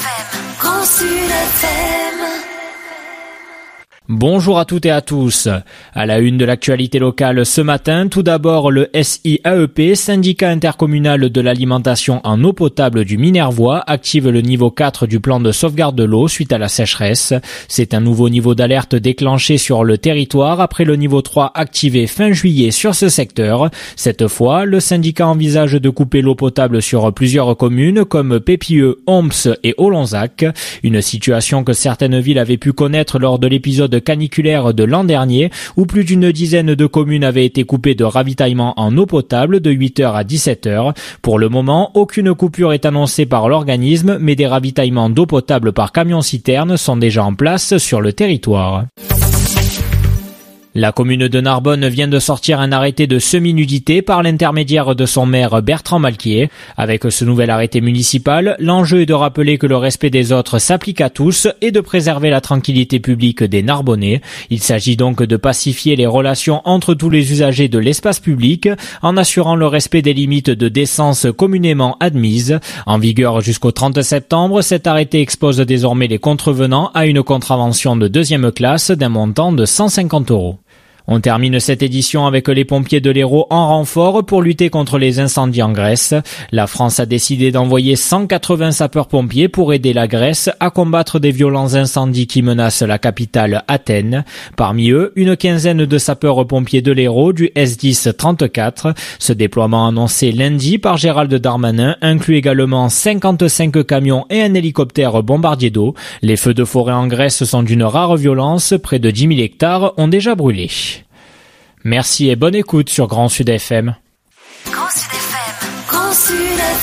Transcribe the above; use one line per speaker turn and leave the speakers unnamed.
Grand Sud FM.
Bonjour à toutes et à tous. À la une de l'actualité locale ce matin, tout d'abord le SIAEP, syndicat intercommunal de l'alimentation en eau potable du Minervois, active le niveau 4 du plan de sauvegarde de l'eau suite à la sécheresse. C'est un nouveau niveau d'alerte déclenché sur le territoire après le niveau 3 activé fin juillet sur ce secteur. Cette fois, le syndicat envisage de couper l'eau potable sur plusieurs communes comme Pépieux, Omps et Olonzac. Une situation que certaines villes avaient pu connaître lors de l'épisode caniculaire de l'an dernier, où plus d'une dizaine de communes avaient été coupées de ravitaillement en eau potable de 8h à 17h. Pour le moment, aucune coupure est annoncée par l'organisme, mais des ravitaillements d'eau potable par camion-citerne sont déjà en place sur le territoire. La commune de Narbonne vient de sortir un arrêté de semi-nudité par l'intermédiaire de son maire Bertrand Malquier. Avec ce nouvel arrêté municipal, l'enjeu est de rappeler que le respect des autres s'applique à tous et de préserver la tranquillité publique des Narbonnais. Il s'agit donc de pacifier les relations entre tous les usagers de l'espace public en assurant le respect des limites de décence communément admises. En vigueur jusqu'au 30 septembre, cet arrêté expose désormais les contrevenants à une contravention de deuxième classe d'un montant de 150 €. On termine cette édition avec les pompiers de l'Hérault en renfort pour lutter contre les incendies en Grèce. La France a décidé d'envoyer 180 sapeurs-pompiers pour aider la Grèce à combattre des violents incendies qui menacent la capitale Athènes. Parmi eux, une quinzaine de sapeurs-pompiers de l'Hérault du S10 34. Ce déploiement annoncé lundi par Gérald Darmanin inclut également 55 camions et un hélicoptère bombardier d'eau. Les feux de forêt en Grèce sont d'une rare violence. Près de 10 000 hectares ont déjà brûlé. Merci et bonne écoute sur Grand Sud FM.
Grand Sud FM. Grand Sud FM.